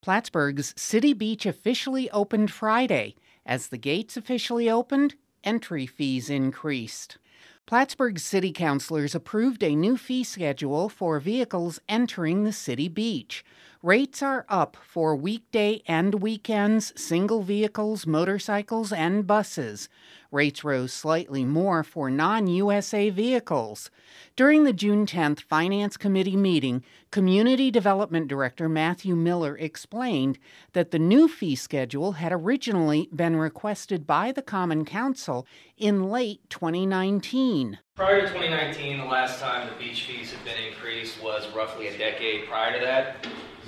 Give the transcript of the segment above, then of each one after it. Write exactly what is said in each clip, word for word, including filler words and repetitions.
Plattsburgh's City Beach officially opened Friday. As the gates officially opened, entry fees increased. Plattsburgh City Councilors approved a new fee schedule for vehicles entering the City Beach. Rates are up for weekday and weekends, single vehicles, motorcycles, and buses. Rates rose slightly more for non-U S A vehicles. During the June tenth Finance Committee meeting, Community Development Director Matthew Miller explained that the new fee schedule had originally been requested by the Common Council in late twenty nineteen. Prior to twenty nineteen, the last time the beach fees had been increased was roughly a decade prior to that.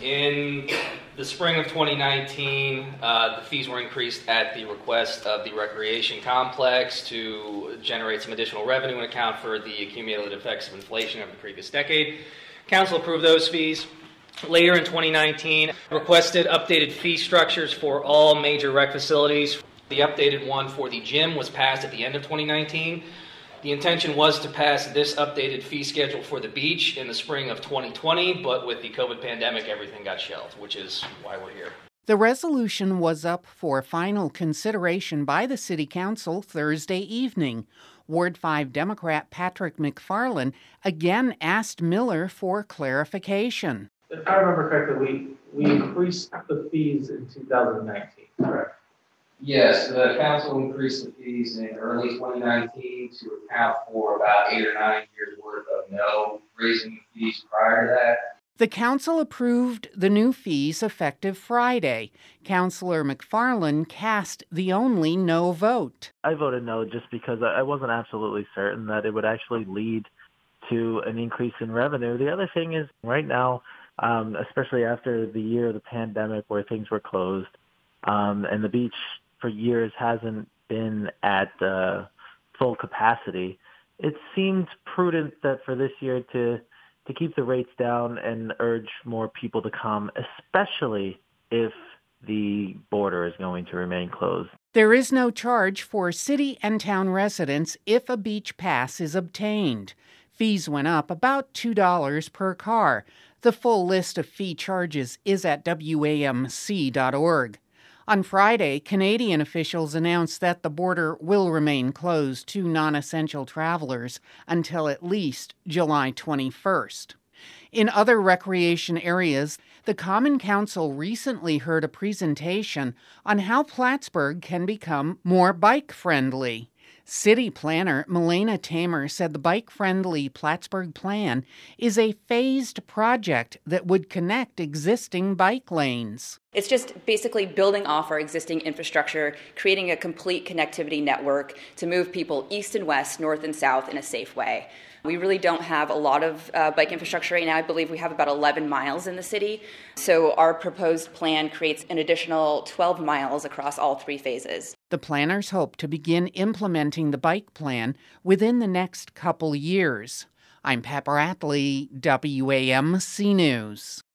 In the spring of twenty nineteen, uh, the fees were increased at the request of the Recreation Complex to generate some additional revenue and account for the accumulated effects of inflation of the previous decade. Council approved those fees. Later in twenty nineteen, requested updated fee structures for all major rec facilities. The updated one for the gym was passed at the end of twenty nineteen. The intention was to pass this updated fee schedule for the beach in the spring of twenty twenty, but with the COVID pandemic, everything got shelved, which is why we're here. The resolution was up for final consideration by the City Council Thursday evening. Ward five Democrat Patrick McFarland again asked Miller for clarification. If I remember correctly, we, we increased the fees in two thousand nineteen, correct? Yes, the council increased the fees in early twenty nineteen to account for about eight or nine years worth of no raising fees prior to that. The council approved the new fees effective Friday. Councilor McFarland cast the only no vote. I voted no just because I wasn't absolutely certain that it would actually lead to an increase in revenue. The other thing is right now, um, especially after the year of the pandemic where things were closed, um, and the beach for years hasn't been at uh, full capacity, it seemed prudent that for this year to to keep the rates down and urge more people to come, especially if the border is going to remain closed. There is no charge for city and town residents if a beach pass is obtained. Fees went up about two dollars per car. The full list of fee charges is at W A M C dot org. On Friday, Canadian officials announced that the border will remain closed to non-essential travelers until at least July twenty-first. In other recreation areas, the Common Council recently heard a presentation on how Plattsburgh can become more bike-friendly. City planner Milena Tamer said the bike-friendly Plattsburgh plan is a phased project that would connect existing bike lanes. It's just basically building off our existing infrastructure, creating a complete connectivity network to move people east and west, north and south in a safe way. We really don't have a lot of uh, bike infrastructure right now. I believe we have about eleven miles in the city. So our proposed plan creates an additional twelve miles across all three phases. The planners hope to begin implementing the bike plan within the next couple years. I'm Pat Bradley, W A M C News.